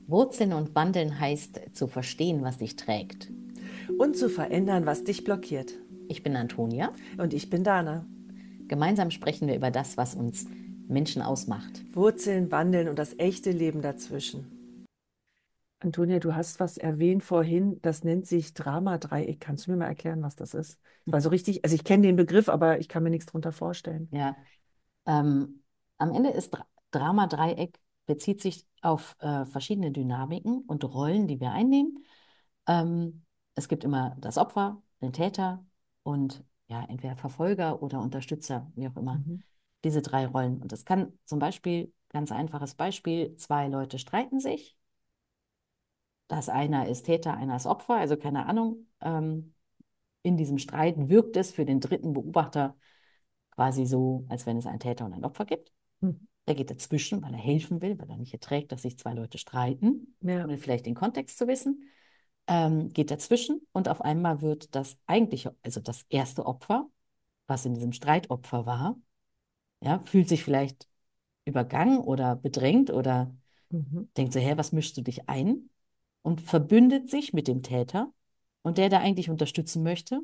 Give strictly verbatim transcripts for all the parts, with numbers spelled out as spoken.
Wurzeln und Wandeln heißt zu verstehen, was dich trägt. Und zu verändern, was dich blockiert. Ich bin Antonia. Und ich bin Dana. Gemeinsam sprechen wir über das, was uns Menschen ausmacht. Wurzeln, Wandeln und das echte Leben dazwischen. Antonia, du hast was erwähnt vorhin, das nennt sich Dramadreieck. Kannst du mir mal erklären, was das ist? War so richtig, also ich kenne den Begriff, aber ich kann mir nichts drunter vorstellen. Ja, ähm, am Ende ist Dra Drama-Dreieck bezieht sich auf äh, verschiedene Dynamiken und Rollen, die wir einnehmen. Ähm, Es gibt immer das Opfer, den Täter und ja, entweder Verfolger oder Unterstützer, wie auch immer. Mhm. Diese drei Rollen. Und das kann zum Beispiel, ganz einfaches Beispiel, zwei Leute streiten sich. Das einer ist Täter, einer ist Opfer, also keine Ahnung. Ähm, in diesem Streit wirkt es für den dritten Beobachter quasi so, als wenn es einen Täter und ein Opfer gibt. Mhm. Der geht dazwischen, weil er helfen will, weil er nicht erträgt, dass sich zwei Leute streiten, Ja. ohne vielleicht den Kontext zu wissen. Ähm, geht dazwischen und auf einmal wird das eigentliche, also das erste Opfer, was in diesem Streitopfer war, ja, fühlt sich vielleicht übergangen oder bedrängt oder Mhm. denkt so, hä, was mischst du dich ein? Und verbündet sich mit dem Täter. Und der, der eigentlich unterstützen möchte,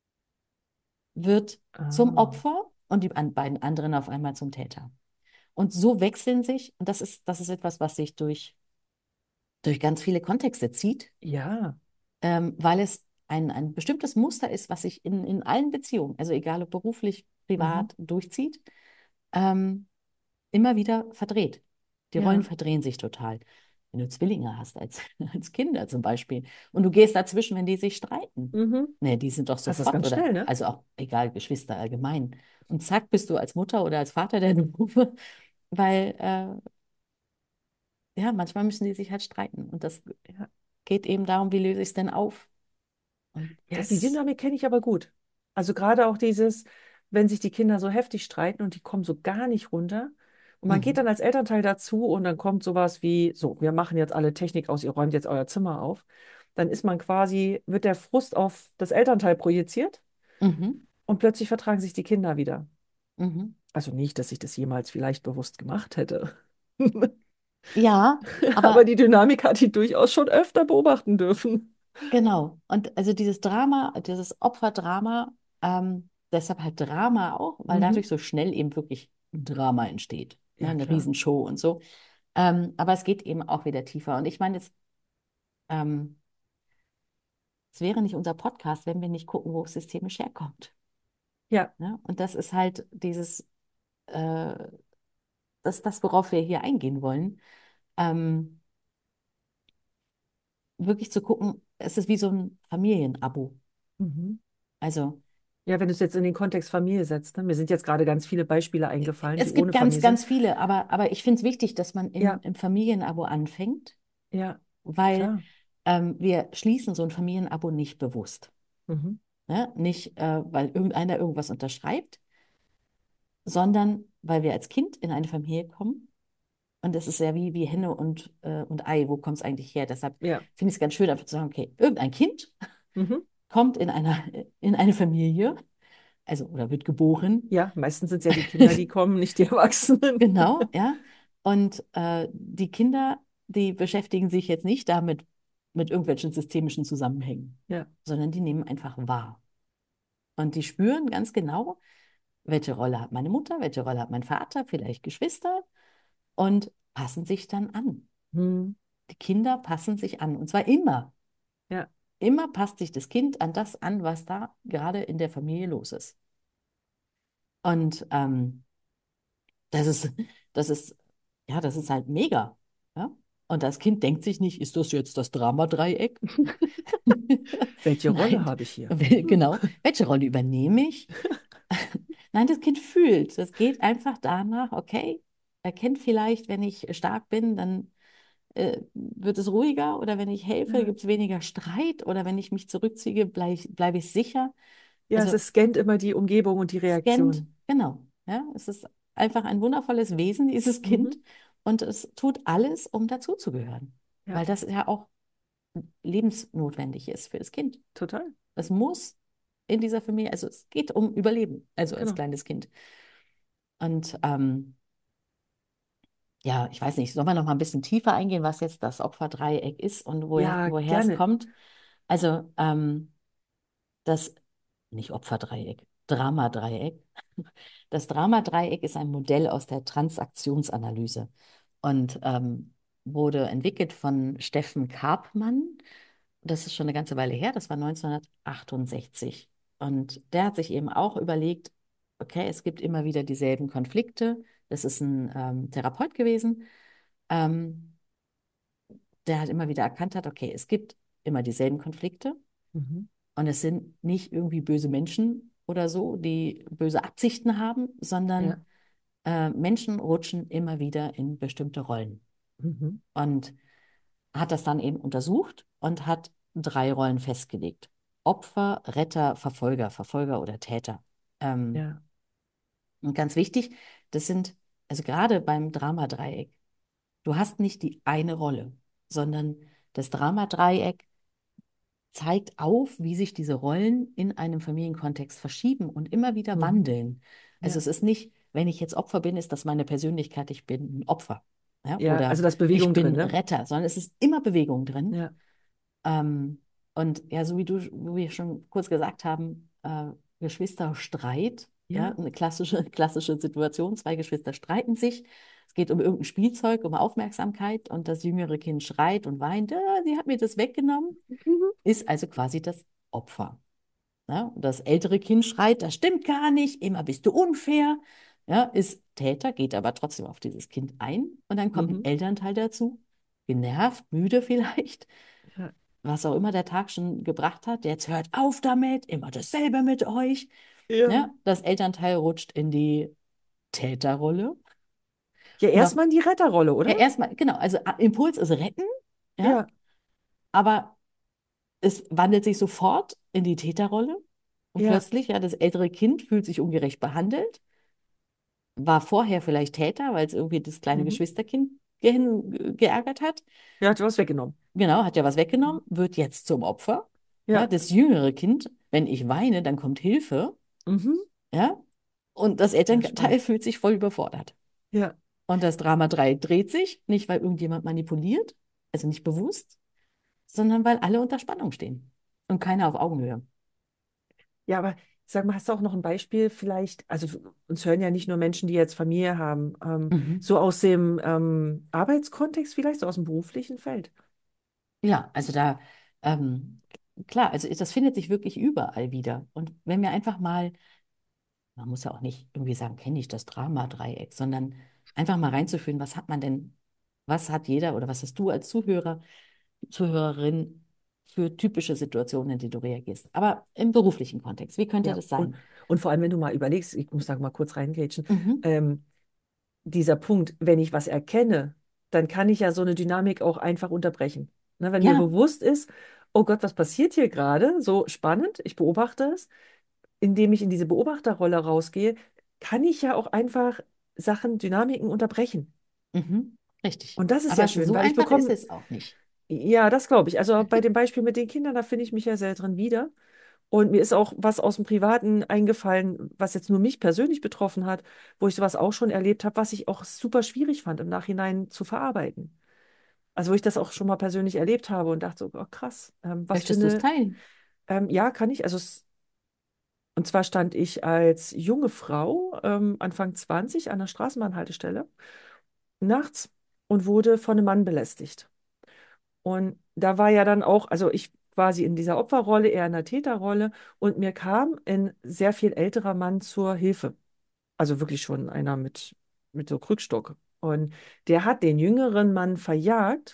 wird zum Ah, Opfer und die an, beiden anderen auf einmal zum Täter. Und so wechseln sich, und das ist, das ist etwas, was sich durch, durch ganz viele Kontexte zieht, ja. ähm, weil es ein, ein bestimmtes Muster ist, was sich in, in allen Beziehungen, also egal ob beruflich, Mhm. privat, durchzieht, ähm, immer wieder verdreht. Die Rollen Ja. verdrehen sich total. Wenn du Zwillinge hast als, als Kinder zum Beispiel und du gehst dazwischen, wenn die sich streiten. Mhm. Ne, die sind doch Das ist sofort, ganz oder schnell, ne? also auch egal, Geschwister allgemein. Und zack, bist du als Mutter oder als Vater der Doofe, weil äh, ja, manchmal müssen die sich halt streiten. Und das Ja. geht eben darum, wie löse ich es denn auf? Und Ja, die das, Dynamik kenne ich aber gut. Also gerade auch dieses, wenn sich die Kinder so heftig streiten und die kommen so gar nicht runter. Und man geht dann mhm, als Elternteil dazu und dann kommt sowas wie, so, wir machen jetzt alle Technik aus, ihr räumt jetzt euer Zimmer auf. Dann ist man quasi, wird der Frust auf das Elternteil projiziert mhm, und plötzlich vertragen sich die Kinder wieder. mhm. Also nicht, dass ich das jemals vielleicht bewusst gemacht hätte. Ja, Aber aber die Dynamik hat die durchaus schon öfter beobachten dürfen. genau. Und also dieses Drama, dieses Opferdrama, ähm, deshalb halt Drama auch, weil Mhm. dadurch so schnell eben wirklich ein Drama entsteht. Ne? Ja, Eine klar. Riesenshow und so. Ähm, aber es geht eben auch wieder tiefer. Und ich meine, es, ähm, es wäre nicht unser Podcast, wenn wir nicht gucken, wo es systemisch herkommt. Ja. Ne? Und das ist halt dieses, äh, das ist das, worauf wir hier eingehen wollen. Ähm, wirklich zu gucken, es ist wie so ein Familienabo. Mhm. Also Ja, wenn du es jetzt in den Kontext Familie setzt, ne? Mir sind jetzt gerade ganz viele Beispiele eingefallen, die es gibt ohne ganz, Familie sind. ganz viele, aber, aber ich finde es wichtig, dass man im, Ja, im Familienabo anfängt, ja, weil klar. ähm, wir schließen so ein Familienabo nicht bewusst. Mhm. Ne? Nicht, äh, weil irgendeiner irgendwas unterschreibt, sondern weil wir als Kind in eine Familie kommen. Und das ist ja wie, wie Henne und, äh, und Ei. Wo kommt es eigentlich her? Deshalb Ja. finde ich es ganz schön, einfach zu sagen, okay, irgendein Kind Mhm. kommt in einer, in eine Familie, also oder wird geboren. Ja, meistens sind es ja die Kinder, die kommen, nicht die Erwachsenen. Genau, ja. Und äh, die Kinder, die beschäftigen sich jetzt nicht damit mit irgendwelchen systemischen Zusammenhängen, Ja. sondern die nehmen einfach wahr. Und die spüren ganz genau, welche Rolle hat meine Mutter, welche Rolle hat mein Vater, vielleicht Geschwister und passen sich dann an. Mhm. Die Kinder passen sich an. Und zwar immer. Ja. Immer passt sich das Kind an das an, was da gerade in der Familie los ist. Und ähm, das ist, das ist, ja, das ist halt mega. Ja? Und das Kind denkt sich nicht, ist das jetzt das Dramadreieck? Welche Rolle Nein, habe ich hier? wel- Hm. genau. Welche Rolle übernehme ich? Nein, das Kind fühlt. Das geht einfach danach, okay, er kennt vielleicht, wenn ich stark bin, dann äh, wird es ruhiger oder wenn ich helfe, Ja. gibt es weniger Streit oder wenn ich mich zurückziehe, bleibe ich, bleib ich sicher. Ja, Also es scannt immer die Umgebung und die scannt, Reaktion. genau. Ja, es ist einfach ein wundervolles Wesen, dieses Mhm. Kind. Und es tut alles, um dazuzugehören. Ja, Weil das ja auch lebensnotwendig ist für das Kind. total. Es muss in dieser Familie, also es geht um Überleben, also als Genau. kleines Kind. Und ähm, Ja, ich weiß nicht, sollen wir noch mal ein bisschen tiefer eingehen, was jetzt das Opferdreieck ist und woher, Ja, woher es gerne. kommt? Also, ähm, das, nicht Opferdreieck, Dramadreieck. Das Dramadreieck ist ein Modell aus der Transaktionsanalyse und ähm, wurde entwickelt von Steffen Karpmann. Das ist schon eine ganze Weile her, das war neunzehnhundertachtundsechzig. Und der hat sich eben auch überlegt, okay, es gibt immer wieder dieselben Konflikte. Das ist ein ähm, Therapeut gewesen, ähm, der halt immer wieder erkannt hat, okay, es gibt immer dieselben Konflikte. Mhm. Und es sind nicht irgendwie böse Menschen oder so, die böse Absichten haben, Ja. sondern äh, Menschen rutschen immer wieder in bestimmte Rollen. Mhm. Und hat das dann eben untersucht und hat drei Rollen festgelegt. Opfer, Retter, Verfolger, Verfolger oder Täter. Ähm, Ja. und ganz wichtig, das sind, also gerade beim Dramadreieck, du hast nicht die eine Rolle, sondern das Dramadreieck zeigt auf, wie sich diese Rollen in einem Familienkontext verschieben und immer wieder Mhm. wandeln. Also Ja. es ist nicht, wenn ich jetzt Opfer bin, ist das meine Persönlichkeit, ich bin ein Opfer. Ja? Ja, Oder also da ist ich Bewegung drin, bin ne? Retter, sondern es ist immer Bewegung drin. Ja. Ähm, und ja, so wie du, wie wir schon kurz gesagt haben, äh, Geschwisterstreit, ja, Ja. eine klassische, klassische Situation, zwei Geschwister streiten sich. Es geht um irgendein Spielzeug, um Aufmerksamkeit und das jüngere Kind schreit und weint, ah, sie hat mir das weggenommen, Mhm. ist also quasi das Opfer. Ja, und das ältere Kind schreit, das stimmt gar nicht, immer bist du unfair. Ja, ist Täter, geht aber trotzdem auf dieses Kind ein. Und dann kommt ein Mhm. Elternteil dazu, genervt, müde vielleicht, Ja. was auch immer der Tag schon gebracht hat. Jetzt hört auf damit, immer dasselbe mit euch. Ja. Ja, das Elternteil rutscht in die Täterrolle. Ja, Und auf, erstmal in die Retterrolle, ja, oder? erstmal, genau, also Impuls ist retten, ja, Ja. aber es wandelt sich sofort in die Täterrolle. Und Ja. plötzlich, ja, das ältere Kind fühlt sich ungerecht behandelt, war vorher vielleicht Täter, weil es irgendwie das kleine Mhm. Geschwisterkind ge geärgert hat. Ja, hat was weggenommen. Genau, hat ja was Mhm. weggenommen, wird jetzt zum Opfer. Ja, Ja. das jüngere Kind, wenn ich weine, dann kommt Hilfe. Mhm. Ja, und das Ja, Elternteil spannend. fühlt sich voll überfordert. Ja. Und das Drama drei dreht sich, nicht weil irgendjemand manipuliert, also nicht bewusst, sondern weil alle unter Spannung stehen und keiner auf Augenhöhe. Ja, aber sag mal, hast du auch noch ein Beispiel vielleicht? Also uns hören ja nicht nur Menschen, die jetzt Familie haben, ähm, Mhm. so aus dem ähm, Arbeitskontext vielleicht, so aus dem beruflichen Feld. Ja, also da, ähm, klar, also das findet sich wirklich überall wieder. Und wenn wir einfach mal, man muss ja auch nicht irgendwie sagen, kenne ich das Drama-Dreieck, sondern einfach mal reinzufühlen, was hat man denn, was hat jeder oder was hast du als Zuhörer, Zuhörerin für typische Situationen, in die du reagierst. Aber im beruflichen Kontext, wie könnte Ja, das und, sein? und vor allem, wenn du mal überlegst, ich muss da mal kurz reingrätschen, Mhm. ähm, dieser Punkt, wenn ich was erkenne, dann kann ich ja so eine Dynamik auch einfach unterbrechen. Ne, wenn mir Ja, bewusst ist, oh Gott, was passiert hier gerade? So spannend, ich beobachte es. Indem ich in diese Beobachterrolle rausgehe, kann ich ja auch einfach Sachen, Dynamiken unterbrechen. mhm. Richtig. Und das ist Aber ja es, schön, so weil ich einfach ist bekomme, es auch nicht. ja, das glaube ich. Also bei dem Beispiel mit den Kindern, da finde ich mich ja sehr drin wieder. Und mir ist auch was aus dem Privaten eingefallen, was jetzt nur mich persönlich betroffen hat, wo ich sowas auch schon erlebt habe, was ich auch super schwierig fand, im Nachhinein zu verarbeiten. Also wo ich das auch schon mal persönlich erlebt habe und dachte so, oh krass, ähm, was für Möchtest du es eine, teilen? ähm, ja, kann ich. Also es, und zwar stand ich als junge Frau, ähm, Anfang zwanzig, an der Straßenbahnhaltestelle nachts und wurde von einem Mann belästigt. Und da war ja dann auch, also ich quasi in dieser Opferrolle, eher in der Täterrolle, und mir kam ein sehr viel älterer Mann zur Hilfe. Also wirklich schon einer mit, mit so Krückstock. Und der hat den jüngeren Mann verjagt,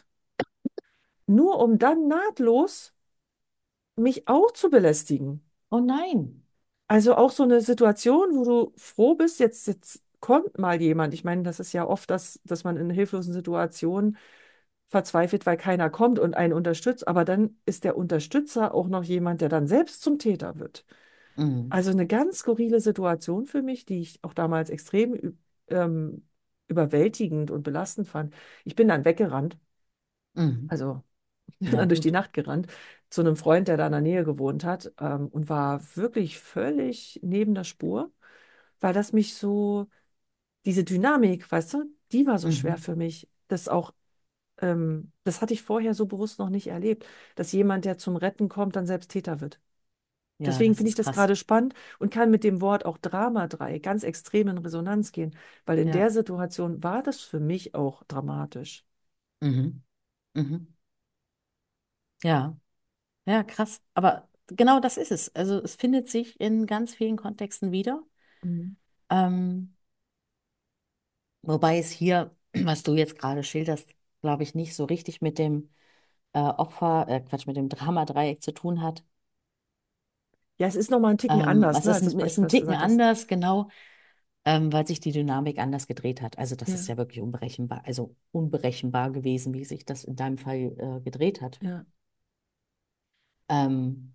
nur um dann nahtlos mich auch zu belästigen. Oh nein. Also auch so eine Situation, wo du froh bist, jetzt, jetzt kommt mal jemand. Ich meine, das ist ja oft, dass, dass man in hilflosen Situationen verzweifelt, weil keiner kommt und einen unterstützt. Aber dann ist der Unterstützer auch noch jemand, der dann selbst zum Täter wird. Mhm. Also eine ganz skurrile Situation für mich, die ich auch damals extrem ü- ähm, überwältigend und belastend fand. Ich bin dann weggerannt, Mhm. also Ja, dann durch die gut. Nacht gerannt, zu einem Freund, der da in der Nähe gewohnt hat, ähm, und war wirklich völlig neben der Spur, weil das mich so, diese Dynamik, weißt du, die war so schwer Mhm. für mich. Das auch, ähm, das hatte ich vorher so bewusst noch nicht erlebt, dass jemand, der zum Retten kommt, dann selbst Täter wird. Ja, Deswegen das finde ich ist das krass. gerade spannend und kann mit dem Wort auch Dramadreieck ganz extrem in Resonanz gehen, weil in Ja. der Situation war das für mich auch dramatisch. Mhm. Mhm. Ja. Ja, krass. Aber genau das ist es. Also es findet sich in ganz vielen Kontexten wieder. Mhm. Ähm, Wobei es hier, was du jetzt gerade schilderst, glaube ich, nicht so richtig mit dem äh, Opfer, äh, Quatsch, mit dem Dramadreieck zu tun hat. Ja, es ist nochmal ein Ticken Ähm, anders, es ne, ist als das ein, ist Beispiel, ein was du Ticken gesagt hast. anders, genau, ähm, weil sich die Dynamik anders gedreht hat. Also das ist Ja, ja wirklich unberechenbar, also unberechenbar gewesen, wie sich das in deinem Fall äh, gedreht hat. ja. Ähm,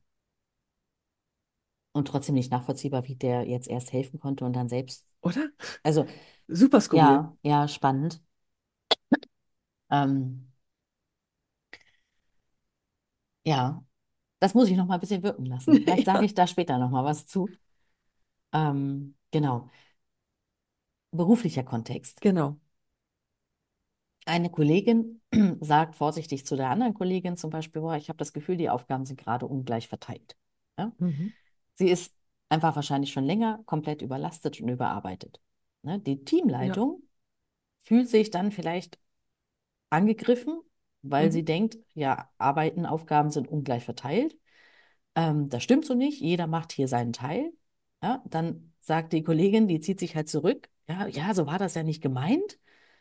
und trotzdem nicht nachvollziehbar, wie der jetzt erst helfen konnte und dann selbst. Oder? Also Super skurril. ja, ja, spannend. Ähm, ja, das muss ich noch mal ein bisschen wirken lassen. Vielleicht sage Ja, ich da später noch mal was zu. Ähm, genau. Beruflicher Kontext. genau. Eine Kollegin sagt vorsichtig zu der anderen Kollegin zum Beispiel, boah, ich habe das Gefühl, die Aufgaben sind gerade ungleich verteilt. Ja? Mhm. Sie ist einfach wahrscheinlich schon länger komplett überlastet und überarbeitet. Ne? Die Ja. Teamleitung fühlt sich dann vielleicht angegriffen, weil Mhm. sie denkt, ja, Arbeiten, Aufgaben sind ungleich verteilt. Ähm, das stimmt so nicht. Jeder macht hier seinen Teil. Ja, dann sagt die Kollegin, die zieht sich halt zurück. Ja, ja, so war das ja nicht gemeint.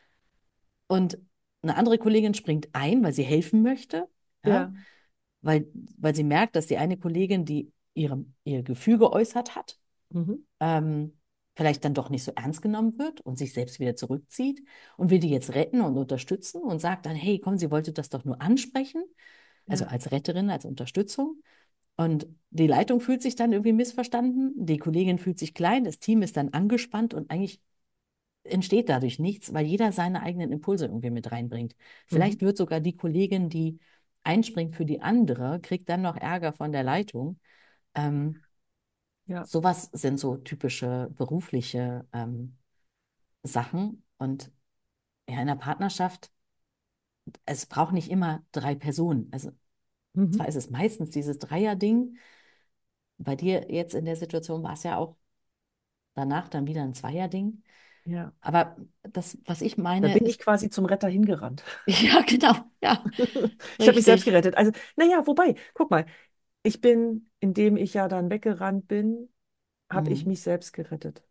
Und eine andere Kollegin springt ein, weil sie helfen möchte. Ja, Ja. weil, weil sie merkt, dass die eine Kollegin, die ihre, ihr Gefühl geäußert hat, Mhm. ähm, vielleicht dann doch nicht so ernst genommen wird und sich selbst wieder zurückzieht und will die jetzt retten und unterstützen und sagt dann, hey, komm, sie wollte das doch nur ansprechen, also Ja. als Retterin, als Unterstützung. Und die Leitung fühlt sich dann irgendwie missverstanden, die Kollegin fühlt sich klein, das Team ist dann angespannt und eigentlich entsteht dadurch nichts, weil jeder seine eigenen Impulse irgendwie mit reinbringt. Mhm. Vielleicht wird sogar die Kollegin, die einspringt für die andere, kriegt dann noch Ärger von der Leitung. Ähm, Ja. Sowas sind so typische berufliche ähm, Sachen. Und ja, in der Partnerschaft, es braucht nicht immer drei Personen. Also Mhm. zwar ist es meistens dieses Dreier-Ding. Bei dir jetzt in der Situation war es ja auch danach dann wieder ein Zweier-Ding. Ja. Aber das, was ich Da meine, bin ich ist, quasi zum Retter hingerannt. ja, genau, ja, Ich habe mich selbst richtig. gerettet. Also, naja, wobei, guck mal, ich bin, indem ich ja dann weggerannt bin, habe ich Mhm. mich selbst gerettet,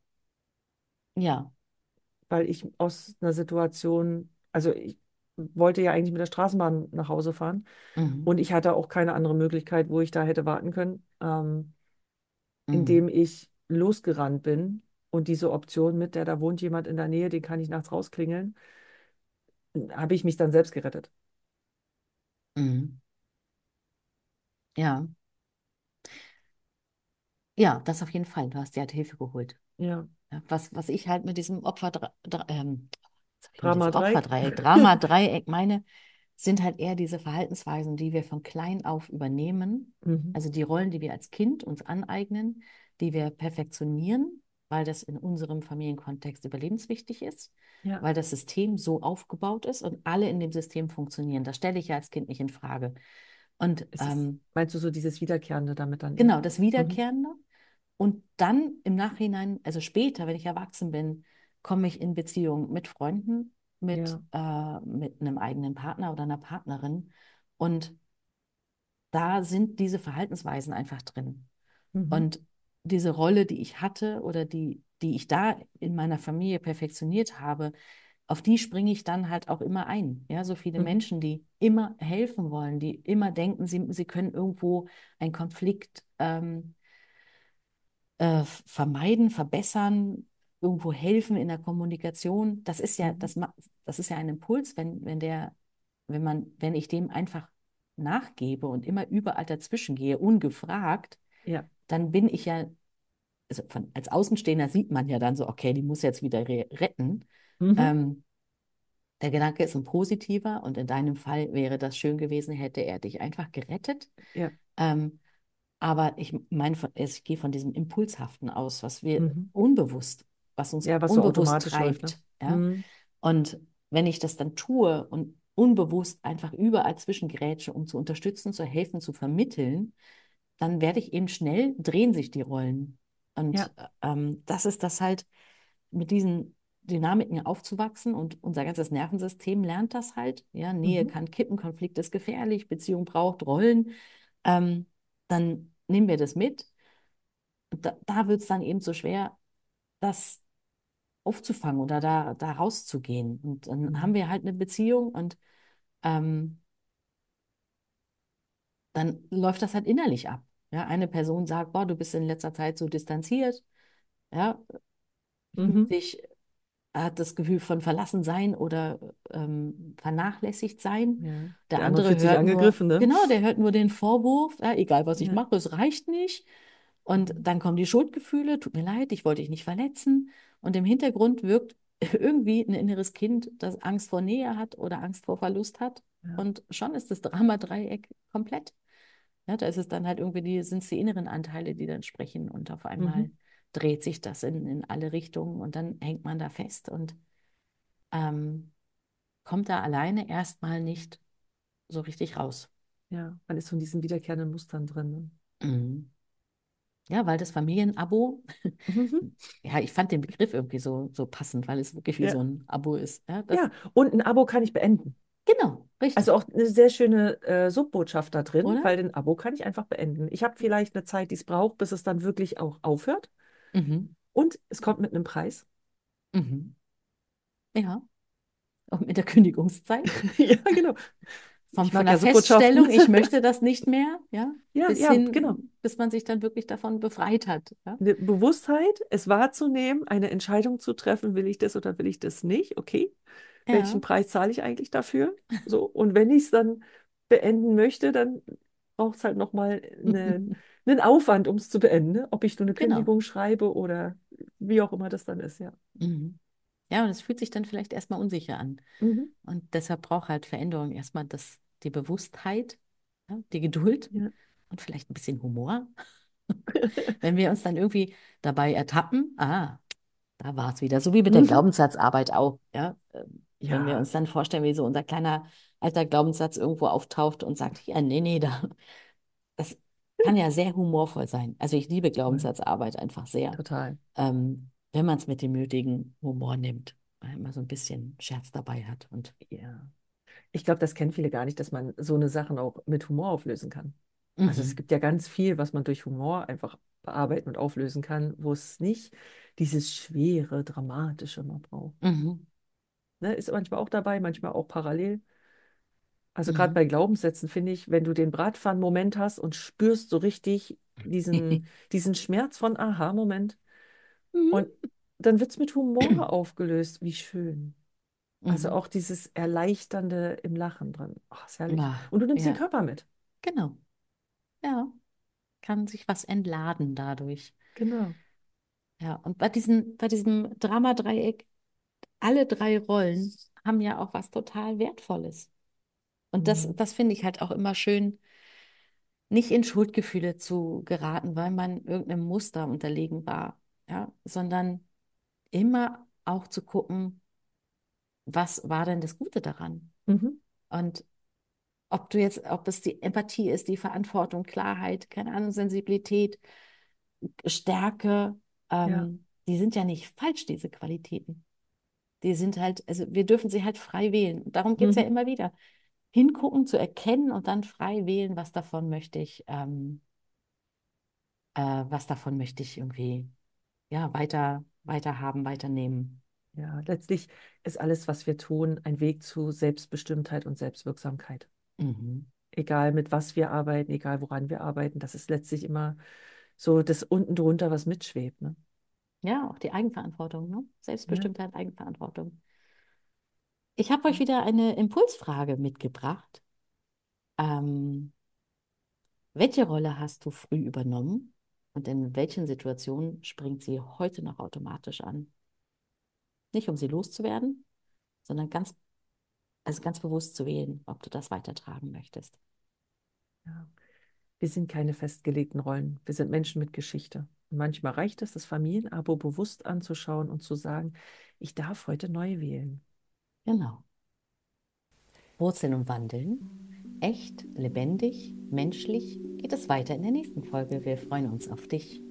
Ja. weil ich aus einer Situation, also ich wollte ja eigentlich mit der Straßenbahn nach Hause fahren Mhm. und ich hatte auch keine andere Möglichkeit, wo ich da hätte warten können, ähm, indem Mhm. ich losgerannt bin und diese Option mit, der da wohnt jemand in der Nähe, den kann ich nachts rausklingeln, habe ich mich dann selbst gerettet. Mhm. Ja. Ja, das auf jeden Fall. Du hast dir halt Hilfe geholt. Ja, Ja, was, was ich halt mit diesem Opfer, ähm, jetzt hab ich wieder Drama dieses Dreieck. Opferdreieck, Drama-Dreieck meine, sind halt eher diese Verhaltensweisen, die wir von klein auf übernehmen. Mhm. Also die Rollen, die wir als Kind uns aneignen, die wir perfektionieren, weil das in unserem Familienkontext überlebenswichtig ist, Ja. weil das System so aufgebaut ist und alle in dem System funktionieren. Das stelle ich ja als Kind nicht in Frage. Und Es ist, ähm, meinst du so dieses Wiederkehrende damit dann eher? genau, das Mhm. Wiederkehrende. Und dann im Nachhinein, also später, wenn ich erwachsen bin, komme ich in Beziehung mit Freunden, mit, Ja. äh, mit einem eigenen Partner oder einer Partnerin. Und da sind diese Verhaltensweisen einfach drin. Mhm. Und diese Rolle, die ich hatte oder die, die ich da in meiner Familie perfektioniert habe, auf die springe ich dann halt auch immer ein. Ja, so viele Mhm. Menschen, die immer helfen wollen, die immer denken, sie, sie können irgendwo einen Konflikt ähm, äh, vermeiden, verbessern, irgendwo helfen in der Kommunikation. Das ist ja, Mhm. das, ma- das ist ja ein Impuls, wenn, wenn der, wenn man, wenn ich dem einfach nachgebe und immer überall dazwischen gehe, ungefragt, Ja. dann bin ich ja, also von, als Außenstehender sieht man ja dann so, okay, die muss jetzt wieder re retten. Mhm. Ähm, Der Gedanke ist ein positiver und in deinem Fall wäre das schön gewesen, hätte er dich einfach gerettet. Ja. Ähm, aber ich meine, von- ich gehe von diesem Impulshaften aus, was wir Mhm. unbewusst, was uns Ja, was so unbewusst automatisch läuft, ne? treibt, ja. Mhm. Und wenn ich das dann tue und unbewusst einfach überall zwischengrätsche, um zu unterstützen, zu helfen, zu vermitteln, dann werde ich eben schnell, drehen sich die Rollen. Und Ja. ähm, das ist das halt, mit diesen Dynamiken aufzuwachsen und unser ganzes Nervensystem lernt das halt. Ja, Nähe Mhm. kann kippen, Konflikt ist gefährlich, Beziehung braucht Rollen. Ähm, Dann nehmen wir das mit. Und da, da wird es dann eben so schwer, das aufzufangen oder da, da rauszugehen. Und dann haben Mhm. wir halt eine Beziehung und ähm, dann läuft das halt innerlich ab. Ja, eine Person sagt, boah, du bist in letzter Zeit so distanziert, ja, fühlt Mhm. sich, hat das Gefühl von verlassen sein oder ähm, vernachlässigt sein. Ja. Der Der andere andere fühlt sich hört nur, angegriffen, ne? genau, der hört nur den Vorwurf, ja, egal was ich Ja. mache, es reicht nicht. Und Mhm. dann kommen die Schuldgefühle, tut mir leid, ich wollte dich nicht verletzen. Und im Hintergrund wirkt irgendwie ein inneres Kind, das Angst vor Nähe hat oder Angst vor Verlust hat. Ja. Und schon ist das Dramadreieck komplett. Ja, da ist es dann halt irgendwie die, sind es die inneren Anteile, die dann sprechen und auf einmal Mhm. dreht sich das in, in alle Richtungen und dann hängt man da fest und ähm, kommt da alleine erstmal nicht so richtig raus. Ja. Man ist so in diesen wiederkehrenden Mustern drin. Ne? Mhm. Ja, weil das Familienabo, Mhm. ja, ich fand den Begriff irgendwie so, so passend, weil es wirklich wie Ja. so ein Abo ist. Ja, das, Ja. Und ein Abo kann ich beenden. genau, Also richtig, auch eine sehr schöne äh, Subbotschaft da drin, oder? weil den Abo kann ich einfach beenden. Ich habe vielleicht eine Zeit, die es braucht, bis es dann wirklich auch aufhört. Mhm. Und es kommt mit einem Preis. Mhm. Ja, und mit der Kündigungszeit. Ja, genau. Vom, Ich von mag der ja Subbotschaften. Feststellung, ich möchte das nicht mehr, ja, Ja, bis ja, genau. hin, bis man sich dann wirklich davon befreit hat. Ja, Eine Bewusstheit, es wahrzunehmen, eine Entscheidung zu treffen, will ich das oder will ich das nicht? Okay. Welchen ja. Preis zahle ich eigentlich dafür? So. Und wenn ich es dann beenden möchte, dann braucht es halt nochmal eine, einen Aufwand, um es zu beenden. Ne? Ob ich nur eine Genau. Kündigung schreibe oder wie auch immer das dann ist, ja. Mhm. Ja, und es fühlt sich dann vielleicht erstmal unsicher an. Mhm. Und deshalb braucht halt Veränderung erstmal das, die Bewusstheit, ja, die Geduld Ja. und vielleicht ein bisschen Humor. Wenn wir uns dann irgendwie dabei ertappen, ah, da war es wieder, so wie mit der Mhm. Glaubenssatzarbeit auch, ja. Ähm, Wenn wir Ja, uns dann vorstellen, wie so unser kleiner alter Glaubenssatz irgendwo auftaucht und sagt, ja, nee, nee, da, das kann ja sehr humorvoll sein. Also ich liebe voll. Glaubenssatzarbeit einfach sehr, Total. ähm, wenn man es mit dem nötigen Humor nimmt, weil man so ein bisschen Scherz dabei hat. Und Ja. Ich glaube, das kennen viele gar nicht, dass man so eine Sachen auch mit Humor auflösen kann. Also es mhm, gibt ja ganz viel, was man durch Humor einfach bearbeiten und auflösen kann, wo es nicht dieses schwere, dramatische man braucht. mhm, Ne? Ist manchmal auch dabei, manchmal auch parallel. Also gerade mhm. bei Glaubenssätzen finde ich, wenn du den Bratpfannen-Moment hast und spürst so richtig diesen, diesen Schmerz von Aha-Moment und Mhm. dann wird es mit Humor aufgelöst. Wie schön. Also Mhm. auch dieses Erleichternde im Lachen drin. Ach, ist herrlich. Ah, Und du nimmst den ja, Körper mit. genau. Ja, kann sich was entladen dadurch. Genau. Ja, und bei diesem, bei diesem Dramadreieck, alle drei Rollen haben ja auch was total Wertvolles. Und das, Mhm. das finde ich halt auch immer schön, nicht in Schuldgefühle zu geraten, weil man irgendeinem Muster unterlegen war, ja, sondern immer auch zu gucken, was war denn das Gute daran? Mhm. Und ob du jetzt, ob es die Empathie ist, die Verantwortung, Klarheit, keine Ahnung, Sensibilität, Stärke, Ja. ähm, die sind ja nicht falsch, diese Qualitäten. Die sind halt, also wir dürfen sie halt frei wählen. Und darum geht es ja Mhm. immer wieder. Hingucken, zu erkennen und dann frei wählen, was davon möchte ich, ähm, äh, was davon möchte ich irgendwie, ja, weiter, weiter haben, weiternehmen. Ja, letztlich ist alles, was wir tun, ein Weg zu Selbstbestimmtheit und Selbstwirksamkeit. Mhm. Egal mit was wir arbeiten, egal woran wir arbeiten, das ist letztlich immer so das unten drunter, was mitschwebt. Ne? Ja, auch die Eigenverantwortung, ne? Ja. Selbstbestimmtheit, Eigenverantwortung. Ich habe euch wieder eine Impulsfrage mitgebracht. Ähm, Welche Rolle hast du früh übernommen und in welchen Situationen springt sie heute noch automatisch an? Nicht um sie loszuwerden, sondern ganz, also ganz bewusst zu wählen, ob du das weitertragen möchtest. Ja. Wir sind keine festgelegten Rollen. Wir sind Menschen mit Geschichte. Und manchmal reicht es, das Familienabo bewusst anzuschauen und zu sagen, ich darf heute neu wählen. Genau. Wurzeln und Wandeln. Echt, lebendig, menschlich geht es weiter in der nächsten Folge. Wir freuen uns auf dich.